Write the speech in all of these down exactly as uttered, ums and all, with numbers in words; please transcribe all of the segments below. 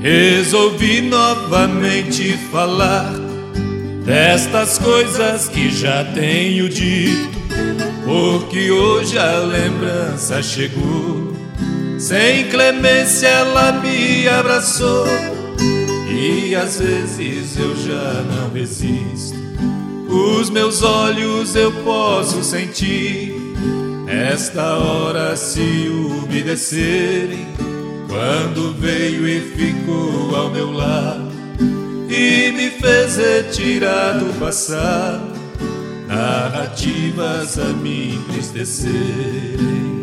Resolvi novamente falar destas coisas que já tenho dito, porque hoje a lembrança chegou. Sem clemência ela me abraçou, e às vezes eu já não resisto. Os meus olhos eu posso sentir esta hora se umedecerem, quando veio e ficou ao meu lado e me fez retirar do passado narrativas a me entristecerem.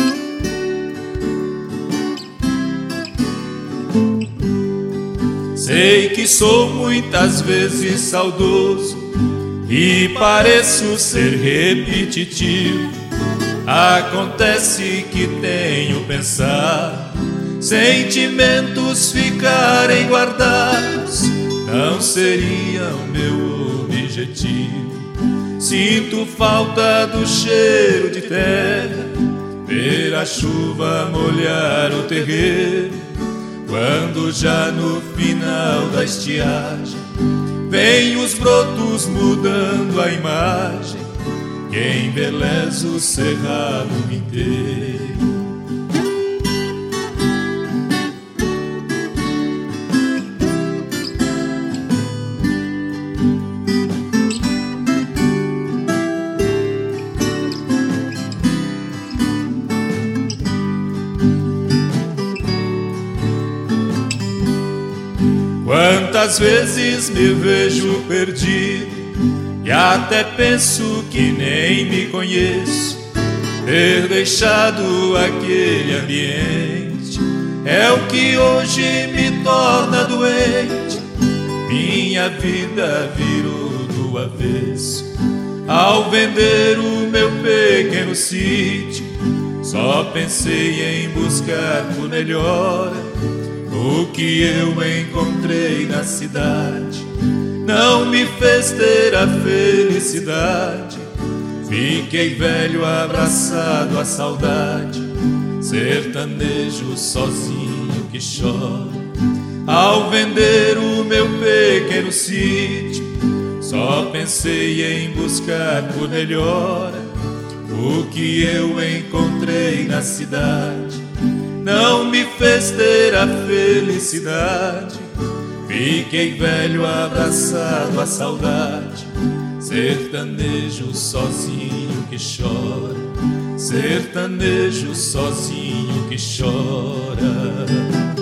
Sei que sou muitas vezes saudoso e pareço ser repetitivo. Acontece que tenho pensado sentimentos ficarem guardados não seria o meu objetivo. Sinto falta do cheiro de terra, ver a chuva molhar o terreiro, quando já no final da estiagem vem os brotos mudando a imagem que embeleza o cerrado inteiro. Quantas vezes me vejo perdido e até penso que nem me conheço. Ter deixado aquele ambiente é o que hoje me torna doente. Minha vida virou do avesso ao vender o meu pequeno sítio. Só pensei em buscar por melhora o que eu encontrei na cidade. Não me fez ter a felicidade. Fiquei velho abraçado à saudade, sertanejo sozinho que chora ao vender o meu pequeno sítio. Só pensei em buscar por melhora o que eu encontrei na cidade. Não me fez ter a felicidade. Fiquei velho abraçado à saudade, sertanejo sozinho que chora, sertanejo sozinho que chora.